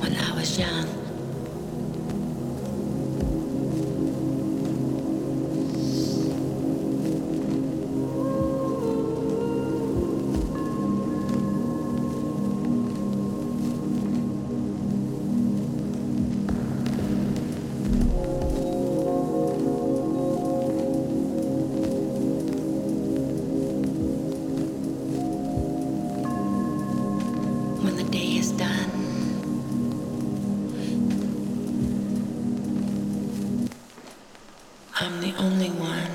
when I was young. When the day is done, I'm the only one.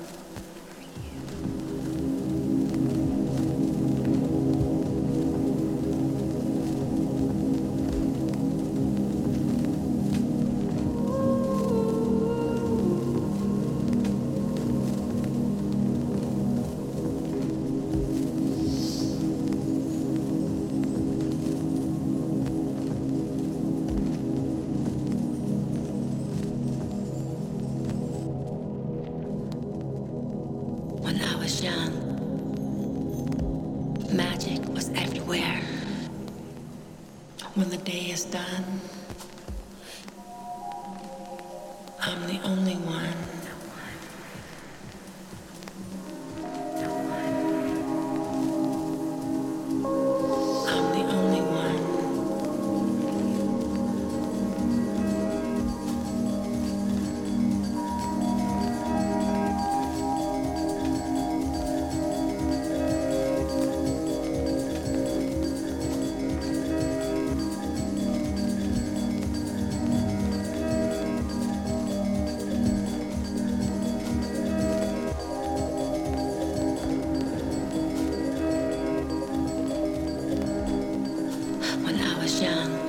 When I was young, magic was everywhere. When the day is done, I'm the only one. I'm the only one. When I was young,